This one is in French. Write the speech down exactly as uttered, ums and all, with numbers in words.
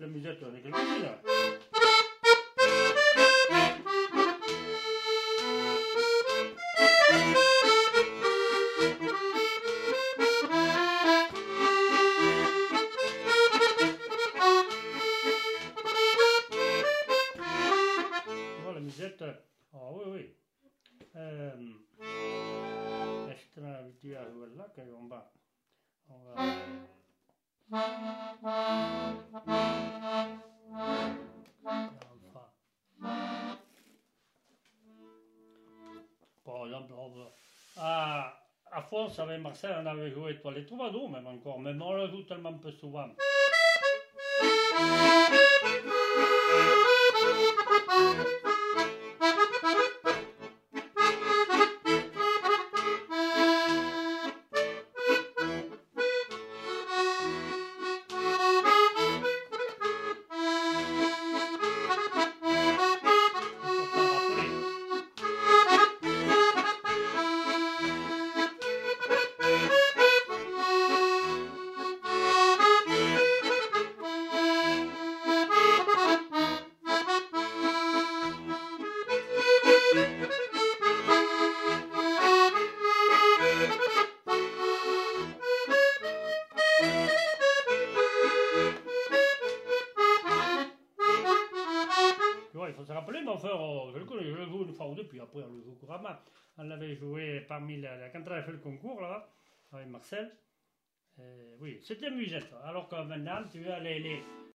la musette, on est quelques-unes. Voilà, la musette. Ah oui, oui. Euh, extra habituelle, voilà, qu'on va. On va. Enfin. Par exemple, à, à force, avec Marcel, on avait joué toi les troubadours, même encore, mais on le joue tellement peu souvent. Il faut se rappeler, mais enfin, je le connais, je le joue une fois ou deux, puis après on le joue couramment. On l'avait joué parmi la, la, quand on avait fait le concours là, avec Marcel. Euh, oui, c'était musette. Alors que maintenant, tu as les, les,